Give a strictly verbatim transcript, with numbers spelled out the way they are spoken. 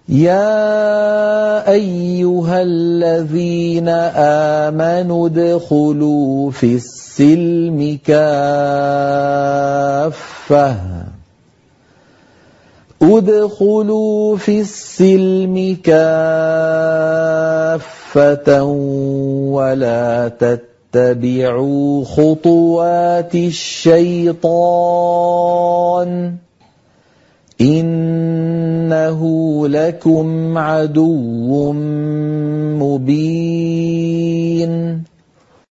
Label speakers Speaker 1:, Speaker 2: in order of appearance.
Speaker 1: يَا أَيُّهَا الَّذِينَ آمَنُوا ادْخُلُوا فِي السِّلْمِ كَافَّةً ادْخُلُوا فِي السِّلْمِ كَافَّةً وَلَا تَتَّبِعُوا خُطُوَاتِ الشَّيْطَانِ إِنَّهُ لَكُمْ عَدُوٌّ مُّبِينٌ